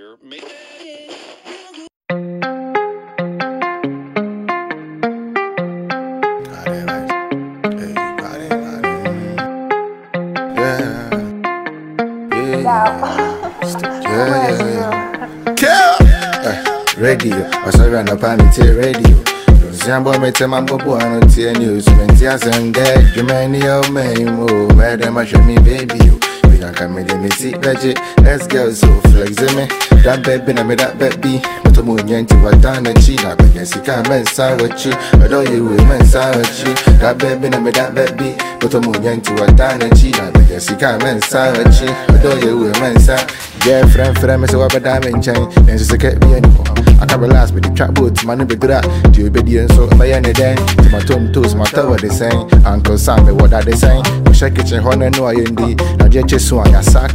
here. Radio, I saw you on the panty radio. Zambo me tell my bobo I don't see news. When tears and dead, you many old men, oh, madam, I show me baby. We can come in the seat, veggie. Let's go so flexing me. That baby, I made that baby. But the moon yank to what done a cheetah. But yes, you can't mess out with you. I know you will mess out with you. That baby, I made that baby. But the moon yank to what done a cheetah. But yes, you can't mess out with you. I know you will mess out. Girlfriend, friend, so what a diamond chain. And just a cat be anymore. I can't relax with the trap boat, man, be do that. Do you obedience so by any day? To my tomb toes, my tower, they saying. Uncle Sam, what are they saying? We shake kitchen, honor, no, I indeed. Now, just one, I suck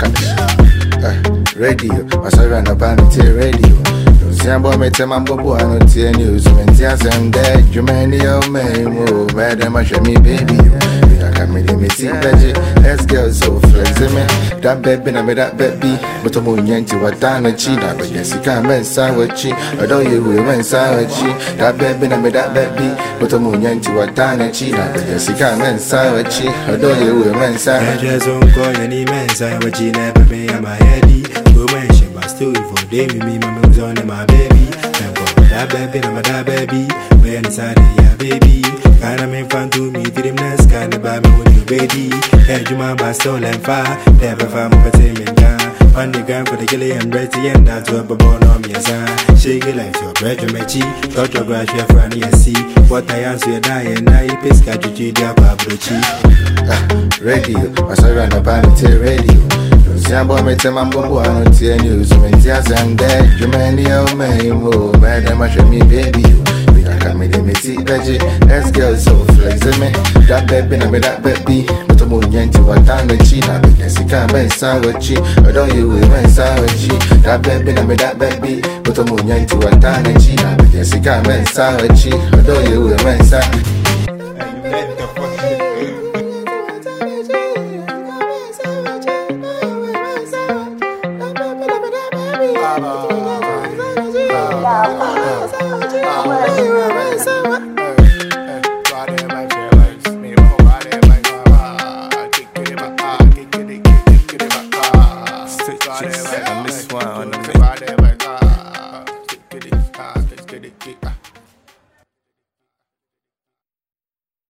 at radio. I saw you on the panty radio. Zambo me tell my bobo, I don't see news. When tears and dead, you many old men, oh, madam, I show me baby. Me see veggie, let's go so flexing me. That baby, I made that baby. But I'm on yanty, what done a cheetah. But yes, you can't mess out with you. I know you will mess out with you. That baby, I made that baby. But I'm on yanty, what done a cheetah. But yes, you can't mess out with you. I know you will mess out. I just don't call any mess out with you. Never pay on my heady. Go mention, but still for day with me, my moves on my baby. That baby, I'm a that baby. We're inside yeah, baby. Kind of make fun to me, did him less kind of buy me with you, baby. Hey, you man, by stole and fire. Never found my payment down. On the ground for the gilly and bready, and that's what a bone on me, son. Shake it like your bread, your matchy. Got your grass, your friend, you see. What I answer, you die, and I piss, got you, dear Pablochi. Radio, I saw you on the panty radio. Zambo me tell my bobo I don't see news. When tears and dead, you many old men, oh, madam, I show me baby. We can come in the seat, veggie. Let's go so flexing me. That baby, I made that baby. But the moon yank to what done a cheetah. Because you can't mess out with you. I know you will mess out with you. That baby, I made that baby. But the moon yank to what done a cheetah. Because you can't mess out with you. I know you will mess out.